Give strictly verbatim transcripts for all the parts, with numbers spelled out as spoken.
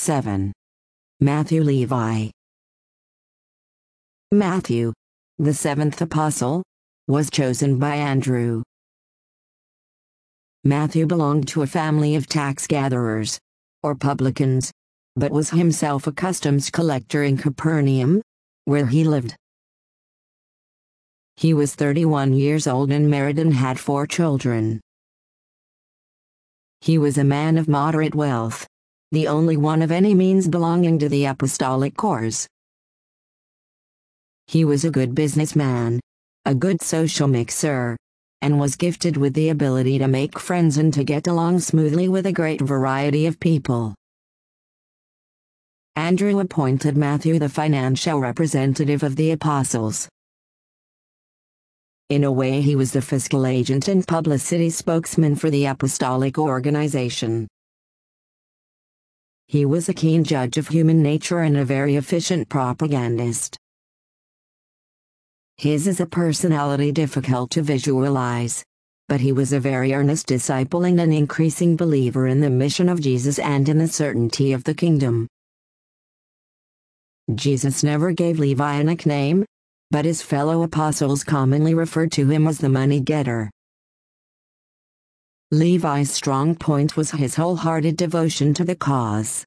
seven. Matthew Levi. Matthew, the seventh apostle, was chosen by Andrew. Matthew belonged to a family of tax gatherers, or publicans, but was himself a customs collector in Capernaum, where he lived. He was thirty-one years old and married and had four children. He was a man of moderate wealth, the only one of any means belonging to the apostolic corps. He was a good businessman, a good social mixer, and was gifted with the ability to make friends and to get along smoothly with a great variety of people. Andrew appointed Matthew the financial representative of the apostles. In a way, he was the fiscal agent and publicity spokesman for the apostolic organization. He was a keen judge of human nature and a very efficient propagandist. His is a personality difficult to visualize, but he was a very earnest disciple and an increasing believer in the mission of Jesus and in the certainty of the kingdom. Jesus never gave Levi a nickname, but his fellow apostles commonly referred to him as the money-getter. Levi's strong point was his wholehearted devotion to the cause.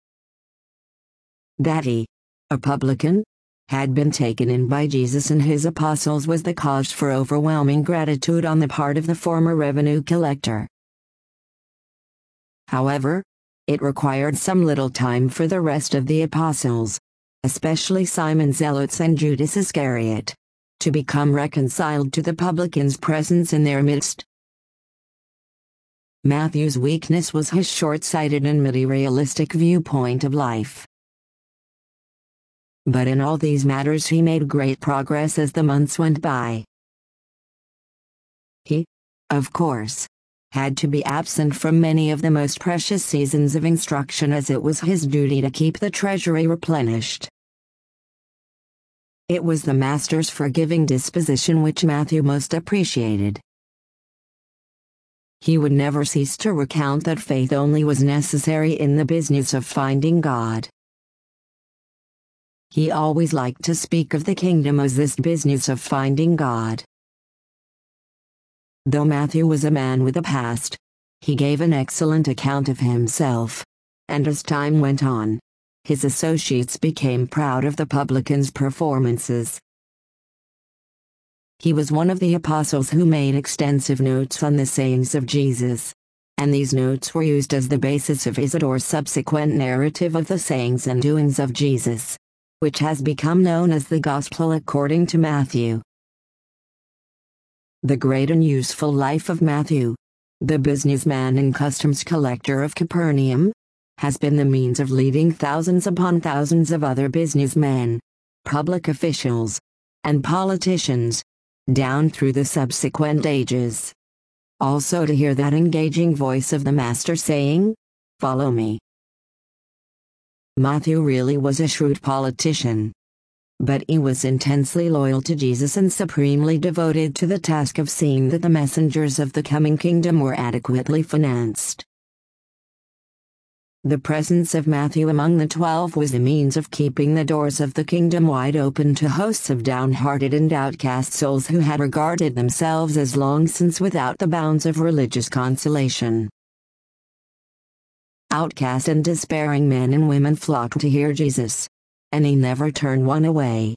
That he, a publican, had been taken in by Jesus and his apostles was the cause for overwhelming gratitude on the part of the former revenue collector. However, it required some little time for the rest of the apostles, especially Simon Zealots and Judas Iscariot, to become reconciled to the publican's presence in their midst. Matthew's weakness was his short-sighted and materialistic viewpoint of life. But in all these matters he made great progress as the months went by. He, of course, had to be absent from many of the most precious seasons of instruction as it was his duty to keep the treasury replenished. It was the master's forgiving disposition which Matthew most appreciated. He would never cease to recount that faith only was necessary in the business of finding God. He always liked to speak of the kingdom as this business of finding God. Though Matthew was a man with a past, he gave an excellent account of himself, and as time went on, his associates became proud of the publican's performances. He was one of the apostles who made extensive notes on the sayings of Jesus, and these notes were used as the basis of his or subsequent narrative of the sayings and doings of Jesus, which has become known as the Gospel according to Matthew. The great and useful life of Matthew, the businessman and customs collector of Capernaum, has been the means of leading thousands upon thousands of other businessmen, public officials, and politicians, down through the subsequent ages. Also to hear that engaging voice of the Master saying, "Follow me." Matthew really was a shrewd politician. But he was intensely loyal to Jesus and supremely devoted to the task of seeing that the messengers of the coming kingdom were adequately financed. The presence of Matthew among the twelve was a means of keeping the doors of the kingdom wide open to hosts of downhearted and outcast souls who had regarded themselves as long since without the bounds of religious consolation. Outcast and despairing men and women flocked to hear Jesus, and he never turned one away.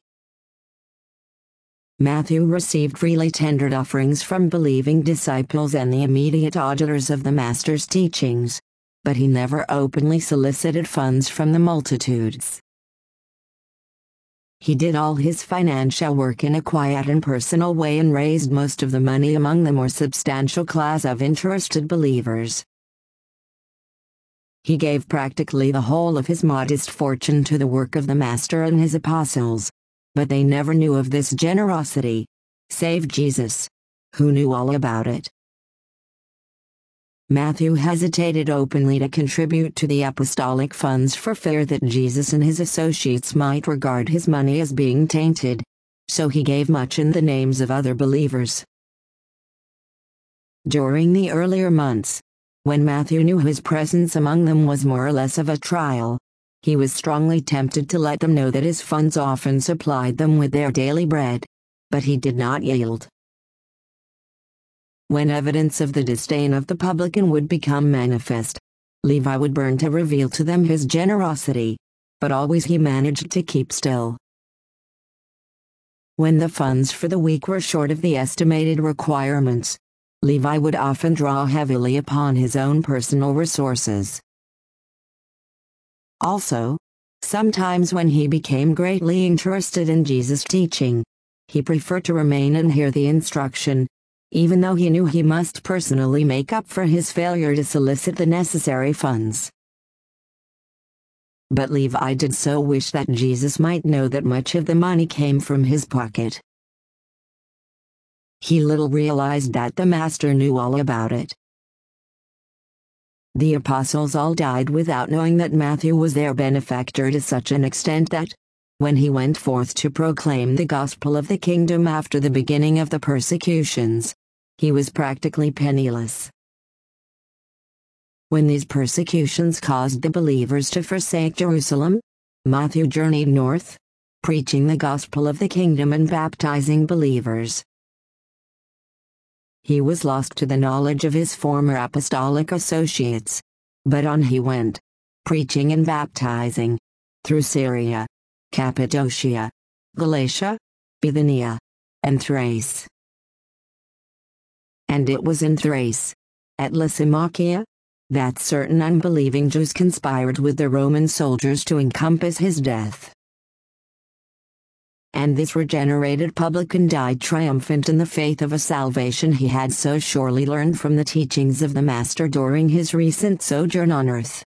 Matthew received freely tendered offerings from believing disciples and the immediate auditors of the Master's teachings, but he never openly solicited funds from the multitudes. He did all his financial work in a quiet and personal way and raised most of the money among the more substantial class of interested believers. He gave practically the whole of his modest fortune to the work of the Master and his apostles, but they never knew of this generosity, save Jesus, who knew all about it. Matthew hesitated openly to contribute to the apostolic funds for fear that Jesus and his associates might regard his money as being tainted, so he gave much in the names of other believers. During the earlier months, when Matthew knew his presence among them was more or less of a trial, he was strongly tempted to let them know that his funds often supplied them with their daily bread. But he did not yield. When evidence of the disdain of the publican would become manifest, Levi would burn to reveal to them his generosity, but always he managed to keep still. When the funds for the week were short of the estimated requirements, Levi would often draw heavily upon his own personal resources. Also, sometimes when he became greatly interested in Jesus' teaching, he preferred to remain and hear the instruction, even though he knew he must personally make up for his failure to solicit the necessary funds. But Levi did so wish that Jesus might know that much of the money came from his pocket. He little realized that the Master knew all about it. The apostles all died without knowing that Matthew was their benefactor to such an extent that, when he went forth to proclaim the gospel of the kingdom after the beginning of the persecutions, he was practically penniless. When these persecutions caused the believers to forsake Jerusalem, Matthew journeyed north, preaching the gospel of the kingdom and baptizing believers. He was lost to the knowledge of his former apostolic associates, but on he went, preaching and baptizing, through Syria, Cappadocia, Galatia, Bithynia, and Thrace. And it was in Thrace, at Lysimachia, that certain unbelieving Jews conspired with the Roman soldiers to encompass his death. And this regenerated publican died triumphant in the faith of a salvation he had so surely learned from the teachings of the Master during his recent sojourn on earth.